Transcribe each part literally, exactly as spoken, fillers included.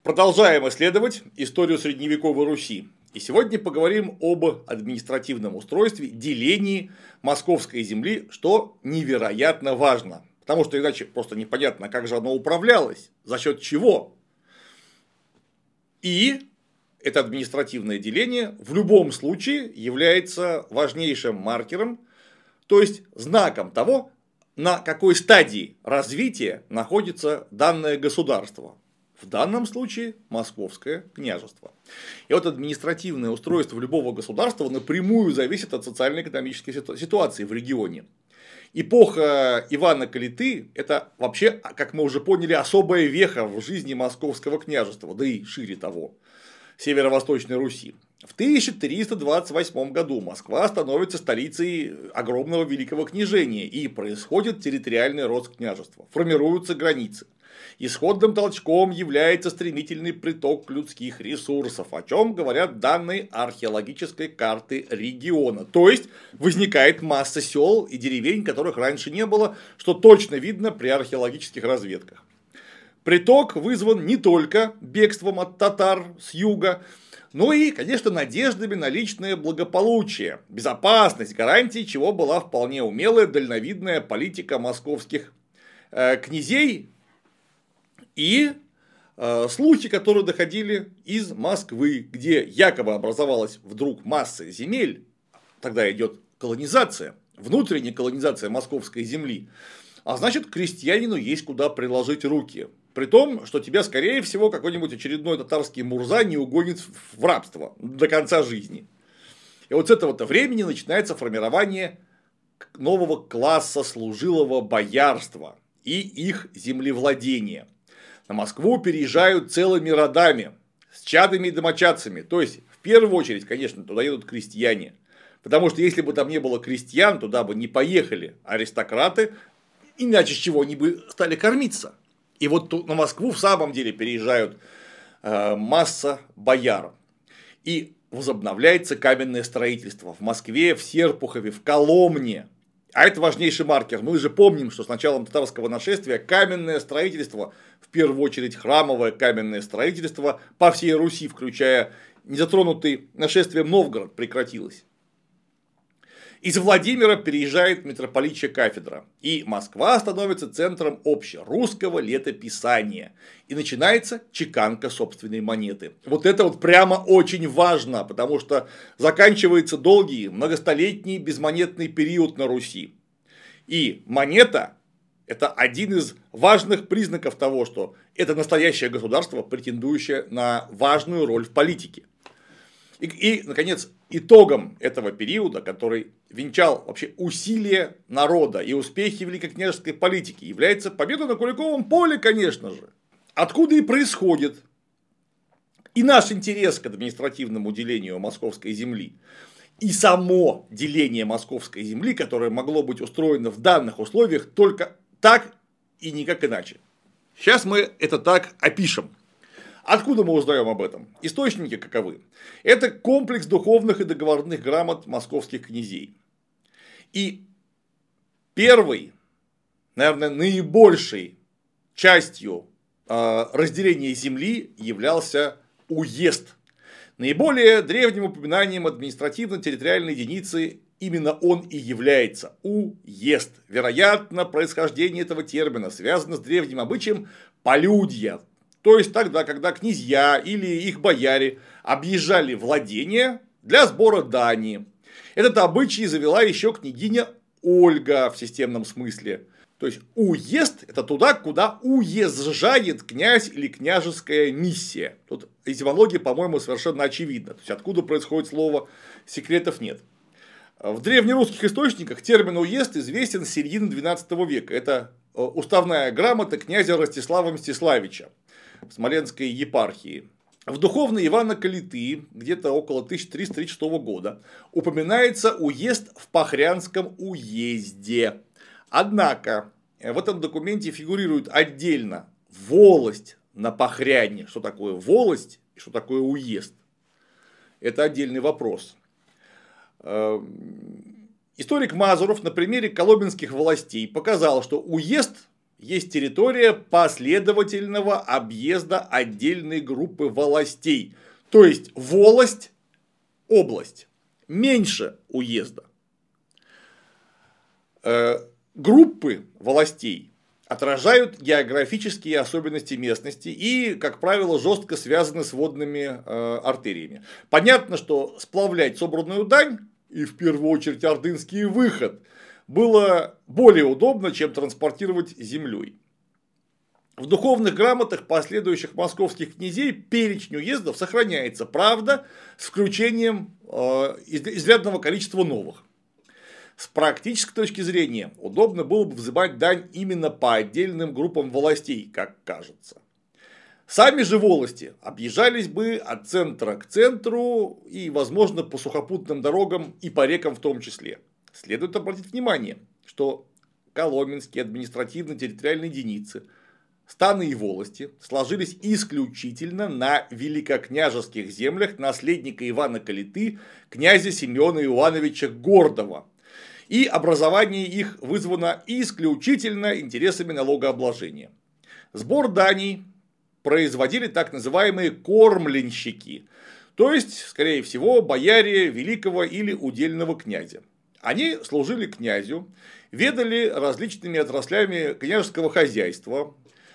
Продолжаем исследовать историю средневековой Руси. И сегодня поговорим об административном устройстве, делении Московской земли, что невероятно важно. Потому что иначе просто непонятно, как же оно управлялось, за счет чего. И это административное деление в любом случае является важнейшим маркером, то есть знаком того, на какой стадии развития находится данное государство. В данном случае Московское княжество. И вот административное устройство любого государства напрямую зависит от социально-экономической ситуации в регионе. Эпоха Ивана Калиты – это вообще, как мы уже поняли, особая веха в жизни Московского княжества, да и шире того, Северо-Восточной Руси. В тысяча триста двадцать восьмом году Москва становится столицей огромного великого княжения, и происходит территориальный рост княжества, формируются границы. Исходным толчком является стремительный приток людских ресурсов, о чем говорят данные археологической карты региона. То есть возникает масса сел и деревень, которых раньше не было, что точно видно при археологических разведках. Приток вызван не только бегством от татар с юга, но и, конечно, надеждами на личное благополучие, безопасность, гарантией чего была вполне умелая дальновидная политика московских э, князей и э, слухи, которые доходили из Москвы, где якобы образовалась вдруг масса земель, тогда идет колонизация, внутренняя колонизация московской земли, а значит, крестьянину есть куда приложить руки. При том, что тебя, скорее всего, какой-нибудь очередной татарский мурза не угонит в рабство до конца жизни. И вот с этого-то времени начинается формирование нового класса служилого боярства и их землевладения. На Москву переезжают целыми родами, с чадами и домочадцами. То есть, в первую очередь, конечно, туда едут крестьяне. Потому что если бы там не было крестьян, туда бы не поехали аристократы, иначе с чего они бы стали кормиться. И вот на Москву в самом деле переезжают э, масса бояр. И возобновляется каменное строительство в Москве, в Серпухове, в Коломне. А это важнейший маркер. Мы же помним, что с началом татарского нашествия каменное строительство, в первую очередь храмовое каменное строительство по всей Руси, включая незатронутый нашествием Новгород, прекратилось. Из Владимира переезжает митрополичья кафедра, и Москва становится центром общерусского летописания. И начинается чеканка собственной монеты. Вот это вот прямо очень важно, потому что заканчивается долгий многостолетний безмонетный период на Руси. И монета – это один из важных признаков того, что это настоящее государство, претендующее на важную роль в политике. И, и, наконец, итогом этого периода, который венчал вообще усилия народа и успехи великокняжеской политики, является победа на Куликовом поле, конечно же. Откуда и происходит и наш интерес к административному делению Московской земли, и само деление Московской земли, которое могло быть устроено в данных условиях только так и никак иначе. Сейчас мы это так опишем. Откуда мы узнаем об этом? Источники каковы? Это комплекс духовных и договорных грамот московских князей. И первой, наверное, наибольшей частью разделения земли являлся уезд. Наиболее древним упоминанием административно-территориальной единицы именно он и является – уезд. Вероятно, происхождение этого термина связано с древним обычаем полюдья. То есть тогда, когда князья или их бояре объезжали владения для сбора дани. Этот обычай завела еще княгиня Ольга в системном смысле. То есть уезд – это туда, куда уезжает князь или княжеская миссия. Тут этимология, по-моему, совершенно очевидна. То есть откуда происходит слово, секретов нет. В древнерусских источниках термин уезд известен с середины двенадцатого века. Это уставная грамота князя Ростислава Мстиславича в Смоленской епархии. В духовной Ивана Калиты, где-то около тысяча триста тридцать шестого года, упоминается уезд в Пахрянском уезде. Однако, в этом документе фигурирует отдельно волость на Пахряне. Что такое волость и что такое уезд? Это отдельный вопрос. Историк Мазуров на примере коломенских властей показал, что уезд есть территория последовательного объезда отдельной группы волостей. То есть волость, область, меньше уезда. Группы властей отражают географические особенности местности и, как правило, жестко связаны с водными э, артериями. Понятно, что сплавлять собранную дань, и в первую очередь ордынский выход, было более удобно, чем транспортировать землей. В духовных грамотах последующих московских князей перечень уездов сохраняется, правда, с включением э, изрядного количества новых. С практической точки зрения удобно было бы взимать дань именно по отдельным группам властей, как кажется. Сами же волости объезжались бы от центра к центру и, возможно, по сухопутным дорогам и по рекам в том числе. Следует обратить внимание, что коломенские административно-территориальные единицы, станы и волости сложились исключительно на великокняжеских землях наследника Ивана Калиты, князя Семена Ивановича Гордова. И образование их вызвано исключительно интересами налогообложения. Сбор даний производили так называемые кормленщики, то есть, скорее всего, бояре великого или удельного князя. Они служили князю, ведали различными отраслями княжеского хозяйства,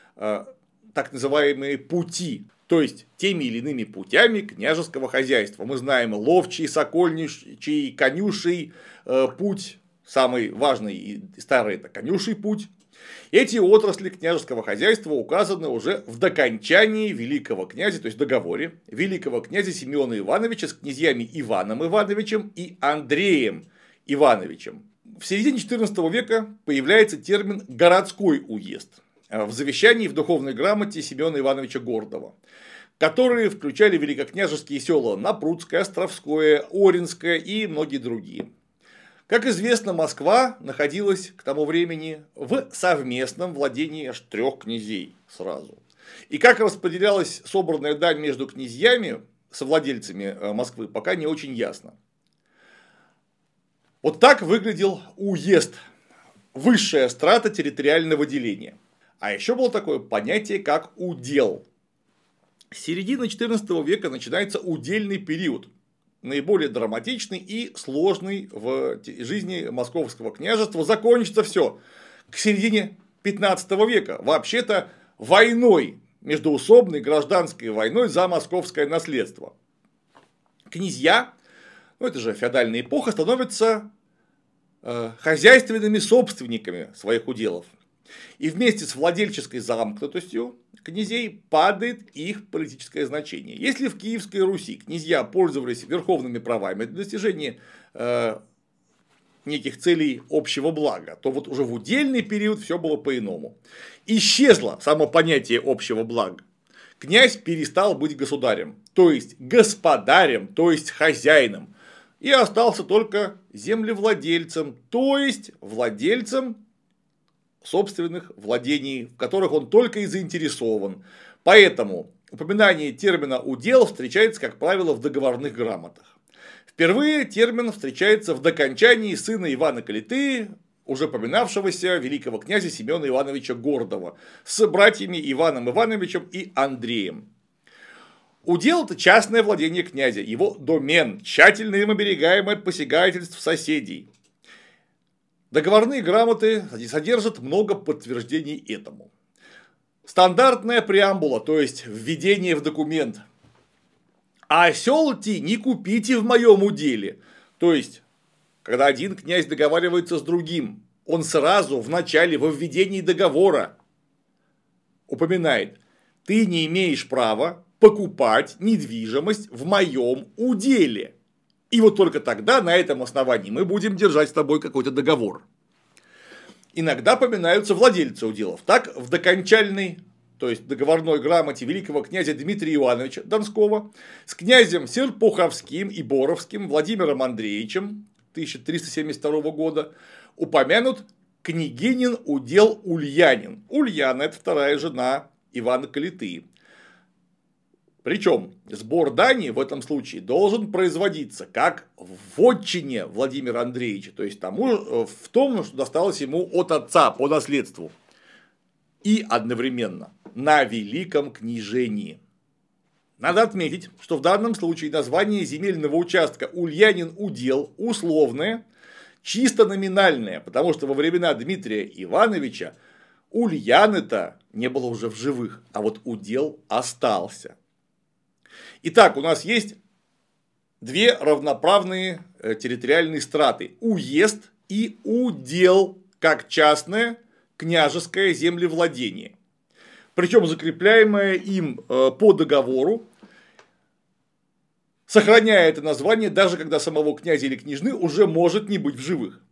так называемые пути, то есть теми или иными путями княжеского хозяйства. Мы знаем ловчий, сокольничий, конюший путь. Самый важный и старый – это конюший путь. Эти отрасли княжеского хозяйства указаны уже в докончании великого князя, то есть в договоре великого князя Семена Ивановича с князьями Иваном Ивановичем и Андреем Ивановичем. В середине четырнадцатого века появляется термин «городской уезд» в завещании в духовной грамоте Семена Ивановича Гордова, которые включали великокняжеские села Напрудское, Островское, Оринское и многие другие. Как известно, Москва находилась к тому времени в совместном владении аж трех князей сразу. И как распределялась собранная дань между князьями, совладельцами Москвы, пока не очень ясно. Вот так выглядел уезд, высшая страта территориального деления. А еще было такое понятие, как удел. С середины четырнадцатого века начинается удельный период, наиболее драматичный и сложный в жизни московского княжества. Закончится все к середине пятнадцатого века. Вообще-то войной, междоусобной гражданской войной за московское наследство. Князья, ну это же феодальная эпоха, становятся э, хозяйственными собственниками своих уделов. И вместе с владельческой замкнутостью князей падает их политическое значение. Если в Киевской Руси князья пользовались верховными правами для достижения э, неких целей общего блага, то вот уже в удельный период все было по-иному. Исчезло само понятие общего блага. Князь перестал быть государем, то есть господарем, то есть хозяином. И остался только землевладельцем, то есть владельцем собственных владений, в которых он только и заинтересован. Поэтому упоминание термина «удел» встречается, как правило, в договорных грамотах. Впервые термин встречается в докончании сына Ивана Калиты, уже поминавшегося великого князя Семена Ивановича Гордова, с братьями Иваном Ивановичем и Андреем. Удел – это частное владение князя, его домен, тщательно им оберегаемый от посягательств соседей. Договорные грамоты содержат много подтверждений этому. Стандартная преамбула, то есть введение в документ. А осел-ти не купите в моем уделе. То есть, когда один князь договаривается с другим, он сразу в начале, во введении договора упоминает: ты не имеешь права покупать недвижимость в моем уделе. И вот только тогда на этом основании мы будем держать с тобой какой-то договор. Иногда поминаются владельцы уделов. Так, в докончальной, то есть договорной грамоте великого князя Дмитрия Ивановича Донского с князем Серпуховским и Боровским Владимиром Андреевичем тысяча триста семьдесят второго года упомянут княгинин удел Ульянин. Ульяна – это вторая жена Ивана Калиты. Причем сбор дани в этом случае должен производиться как в вотчине Владимира Андреевича, то есть тому, в том, что досталось ему от отца по наследству. и одновременно на великом княжении. Надо отметить, что в данном случае название земельного участка Ульянин удел условное, чисто номинальное, потому что во времена Дмитрия Ивановича Ульяны-то не было уже в живых, а вот удел остался. Итак, у нас есть две равноправные территориальные страты: уезд и удел, как частное княжеское землевладение. Причем закрепляемое им по договору, сохраняя это название, даже когда самого князя или княжны уже может не быть в живых.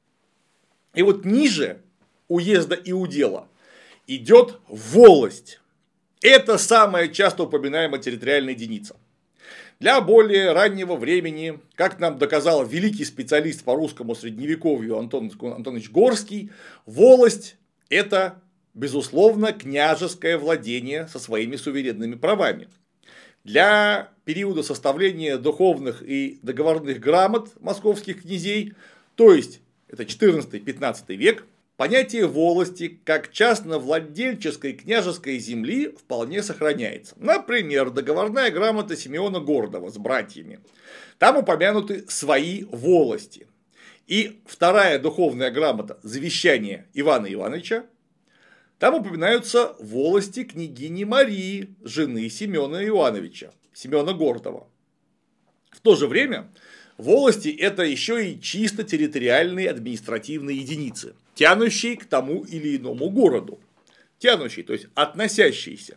И вот ниже уезда и удела идет волость. Это самая часто упоминаемая территориальная единица. Для более раннего времени, как нам доказал великий специалист по русскому средневековью Антон Антонович Горский, волость – это, безусловно, княжеское владение со своими суверенными правами. Для периода составления духовных и договорных грамот московских князей, то есть это четырнадцатый-пятнадцатый век, понятие волости как частновладельческой княжеской земли вполне сохраняется. Например, договорная грамота Симеона Гордова с братьями. Там упомянуты свои волости. И вторая духовная грамота «Завещание Ивана Ивановича». Там упоминаются волости княгини Марии, жены Семена Иоанновича, Семена Гордова. В то же время волости – это еще и чисто территориальные административные единицы, тянущие к тому или иному городу. Тянущие, то есть относящиеся.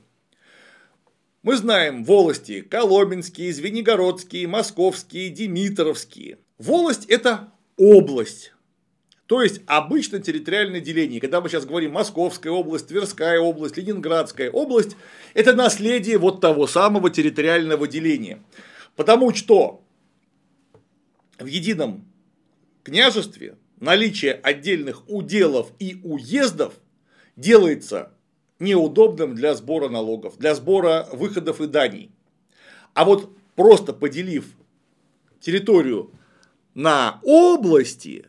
Мы знаем волости коломенские, звенигородские, московские, димитровские. Волость – это область. То есть обычно территориальное деление. Когда мы сейчас говорим Московская область, Тверская область, Ленинградская область, это наследие вот того самого территориального деления. Потому что в едином княжестве наличие отдельных уделов и уездов делается неудобным для сбора налогов, для сбора выходов и даний. А вот просто поделив территорию на области,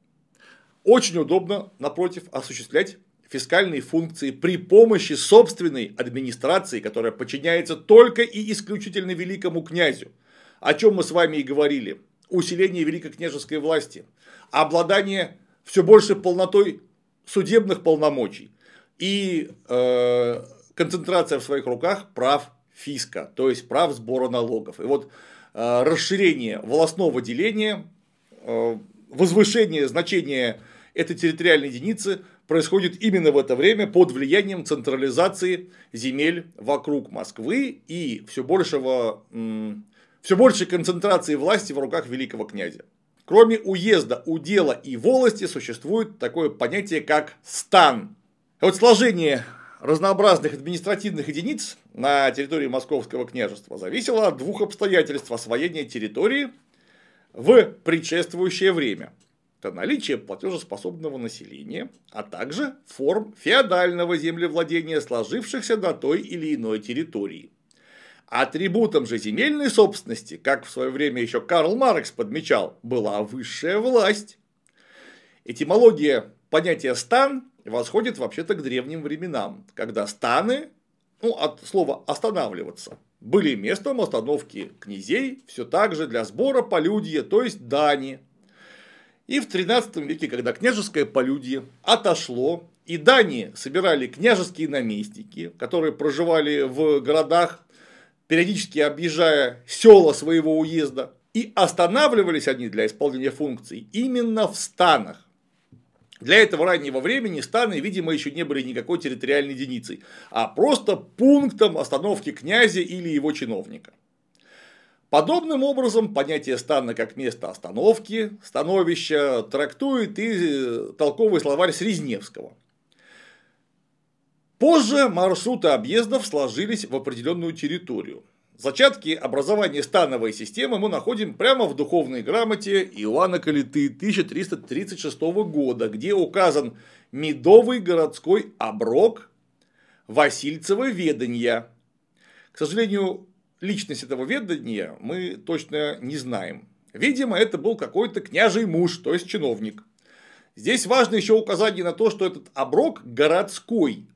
очень удобно, напротив, осуществлять фискальные функции при помощи собственной администрации, которая подчиняется только и исключительно великому князю. О чем мы с вами и говорили. Усиление великокняжеской власти, обладание все больше полнотой судебных полномочий и э, концентрация в своих руках прав фиска, то есть прав сбора налогов. И вот э, расширение волостного деления, э, возвышение значения этой территориальной единицы происходит именно в это время под влиянием централизации земель вокруг Москвы и все большего, все большей концентрации власти в руках великого князя. Кроме уезда, удела и волости существует такое понятие, как стан. Вот сложение разнообразных административных единиц на территории Московского княжества зависело от двух обстоятельств освоения территории в предшествующее время. Это наличие платежеспособного населения, а также форм феодального землевладения, сложившихся на той или иной территории. Атрибутом же земельной собственности, как в свое время еще Карл Маркс подмечал, была высшая власть. Этимология понятия «стан» восходит вообще-то к древним временам, когда станы, ну, от слова «останавливаться», были местом остановки князей все так же для сбора полюдья, то есть дани. И в тринадцатом веке, когда княжеское полюдье отошло, и дани собирали княжеские наместники, которые проживали в городах, периодически объезжая села своего уезда, и останавливались они для исполнения функций именно в станах. Для этого раннего времени станы, видимо, еще не были никакой территориальной единицей, а просто пунктом остановки князя или его чиновника. Подобным образом понятие стана как место остановки, становища трактует и толковый словарь Срезневского. Позже маршруты объездов сложились в определенную территорию. Зачатки образования становой системы мы находим прямо в духовной грамоте Иоанна Калиты тысяча триста тридцать шестого года, где указан медовый городской оброк Васильцева веданья. К сожалению, личность этого ведания мы точно не знаем. Видимо, это был какой-то княжий муж, то есть чиновник. Здесь важно еще указание на то, что этот оброк городской,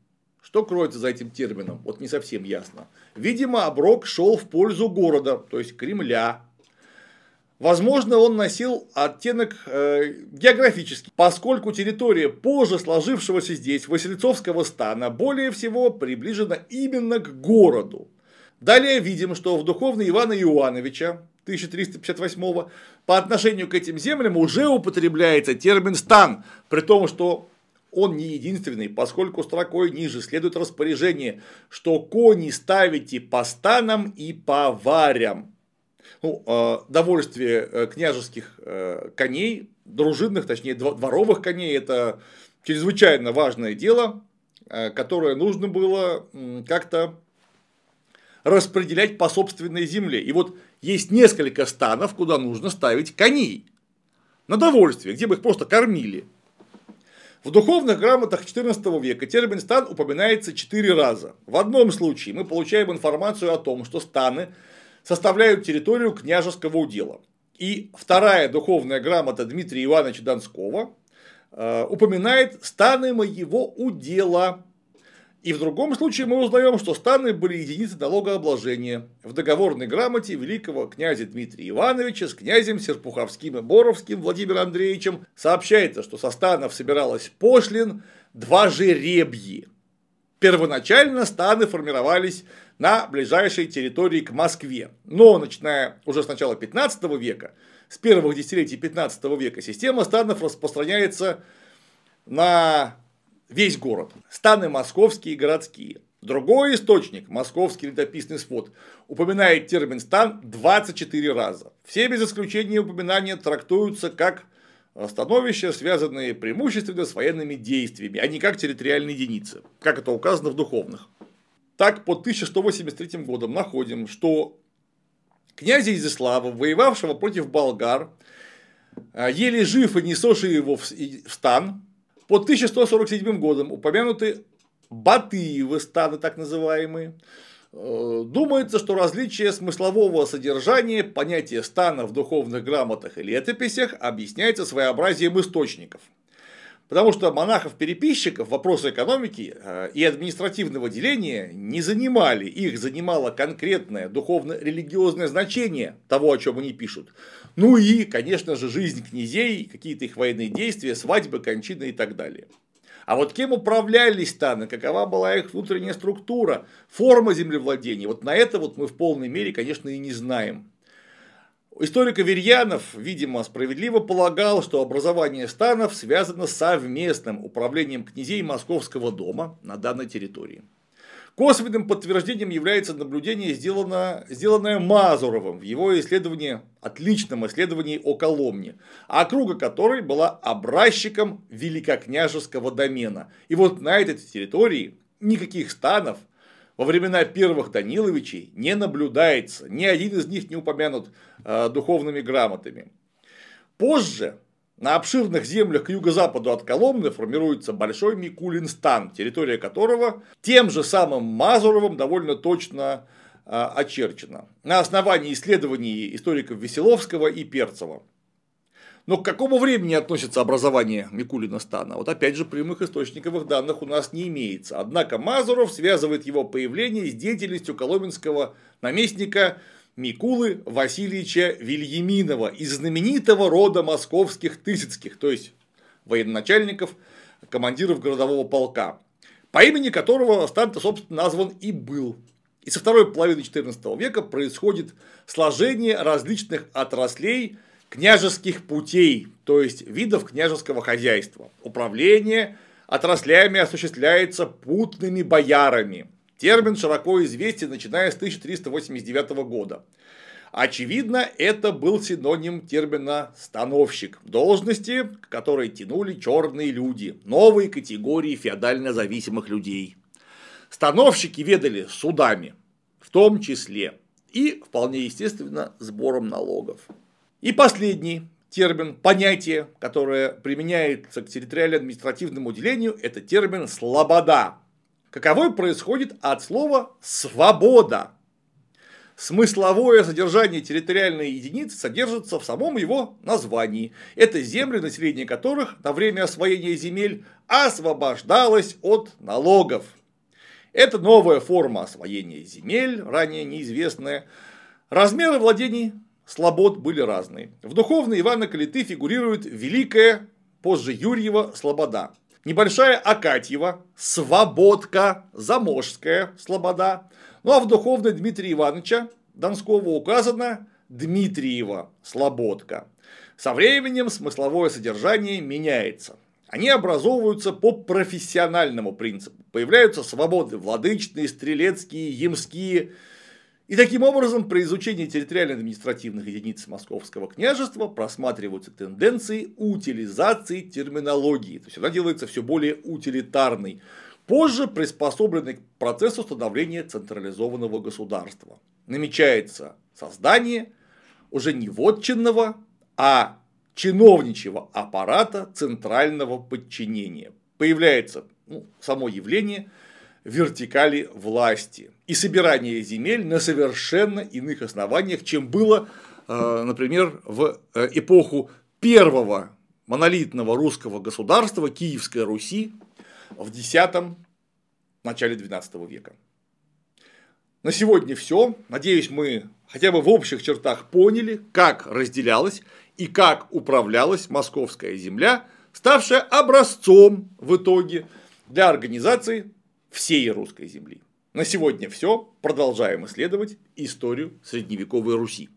Что кроется за этим термином? Вот не совсем ясно. Видимо, оброк шел в пользу города, то есть Кремля. Возможно, он носил оттенок э, географический, поскольку территория позже сложившегося здесь Васильцовского стана более всего приближена именно к городу. Далее видим, что в духовной Ивана Иоановича тысяча триста пятьдесят восьмого по отношению к этим землям уже употребляется термин «стан», при том, что он не единственный, поскольку строкой ниже следует распоряжение, что кони ставите по станам и по варям. Ну, э, довольствие э, княжеских э, коней, дружинных, точнее дворовых коней, это чрезвычайно важное дело, э, которое нужно было э, как-то распределять по собственной земле. И вот есть несколько станов, куда нужно ставить коней на довольствие, где бы их просто кормили. В духовных грамотах четырнадцатого века термин «стан» упоминается четыре раза. В одном случае мы получаем информацию о том, что станы составляют территорию княжеского удела. И вторая духовная грамота Дмитрия Ивановича Донского э, упоминает «станы моего удела». И в другом случае мы узнаем, что станы были единицы налогообложения. В договорной грамоте великого князя Дмитрия Ивановича с князем Серпуховским и Боровским Владимиром Андреевичем сообщается, что со станов собиралось пошлин два жеребьи. Первоначально станы формировались на ближайшей территории к Москве. Но начиная уже с начала пятнадцатого века, с первых десятилетий пятнадцатого века, система станов распространяется на весь город. Станы московские и городские. Другой источник, Московский летописный свод, упоминает термин «стан» двадцать четыре раза. Все без исключения упоминания трактуются как становища, связанные преимущественно с военными действиями, а не как территориальные единицы, как это указано в духовных. Так, под тысяча сто восемьдесят третьим годом находим, что князя Изяслава, воевавшего против болгар, еле жив и несоши его в стан. Под тысяча сто сорок седьмым годом упомянуты Батыевы станы, так называемые. Думается, что различие смыслового содержания понятия стана в духовных грамотах и летописях объясняется своеобразием источников. Потому что монахов-переписчиков вопросы экономики и административного деления не занимали, их занимало конкретное духовно-религиозное значение того, о чем они пишут. Ну и, конечно же, жизнь князей, какие-то их военные действия, свадьбы, кончины и так далее. А вот кем управлялись станы, какова была их внутренняя структура, форма землевладения, вот на это вот мы в полной мере, конечно, и не знаем. Историк Аверьянов, видимо, справедливо полагал, что образование станов связано с совместным управлением князей Московского дома на данной территории. Косвенным подтверждением является наблюдение, сделанное, сделанное Мазуровым в его исследовании, отличном исследовании о Коломне, округа которой была образчиком великокняжеского домена. И вот на этой территории никаких станов во времена первых Даниловичей не наблюдается, ни один из них не упомянут э, духовными грамотами. Позже на обширных землях к юго-западу от Коломны формируется Большой Микулин стан, территория которого тем же самым Мазуровым довольно точно э, очерчена на основании исследований историков Веселовского и Перцева. Но к какому времени относится образование Микулина стана? Вот опять же прямых источниковых данных у нас не имеется. Однако Мазуров связывает его появление с деятельностью коломенского наместника Микулы Васильевича Вильяминова из знаменитого рода московских Тысяцких, то есть военачальников, командиров городового полка, по имени которого стан-то, собственно, назван и был. И со второй половины четырнадцатого века происходит сложение различных отраслей княжеских путей, то есть видов княжеского хозяйства. Управление отраслями осуществляется путными боярами. Термин широко известен, начиная с тысяча триста восемьдесят девятого года. Очевидно, это был синоним термина «становщик», должности, к которой тянули черные люди, новые категории феодально зависимых людей. Становщики ведали судами, в том числе, и, вполне естественно, сбором налогов. И последний термин, понятие, которое применяется к территориально-административному делению, это термин «слобода», каковой происходит от слова «свобода». Смысловое содержание территориальной единицы содержится в самом его названии. Это земли, население которых на время освоения земель освобождалось от налогов. Это новая форма освоения земель, ранее неизвестная. Размеры владений слобод были разные. В духовной Ивана Калиты фигурирует Великая, позже Юрьева, слобода. Небольшая Акатьева, Свободка, Заможская слобода. Ну а в духовной Дмитрия Ивановича Донского указано Дмитриева слободка. Со временем смысловое содержание меняется. Они образовываются по профессиональному принципу. Появляются свободы владычные, стрелецкие, ямские. И таким образом при изучении территориально-административных единиц Московского княжества просматриваются тенденции утилизации терминологии. То есть она делается все более утилитарной. Позже приспособленной к процессу становления централизованного государства. Намечается создание уже не вотчинного, а чиновничьего аппарата центрального подчинения. Появляется ну, само явление вертикали власти и собирание земель на совершенно иных основаниях, чем было, например, в эпоху первого монолитного русского государства Киевской Руси в десятом начале двенадцатого века. На сегодня все. Надеюсь, мы хотя бы в общих чертах поняли, как разделялась и как управлялась московская земля, ставшая образцом в итоге для организации всей русской земли. На сегодня все. Продолжаем исследовать историю средневековой Руси.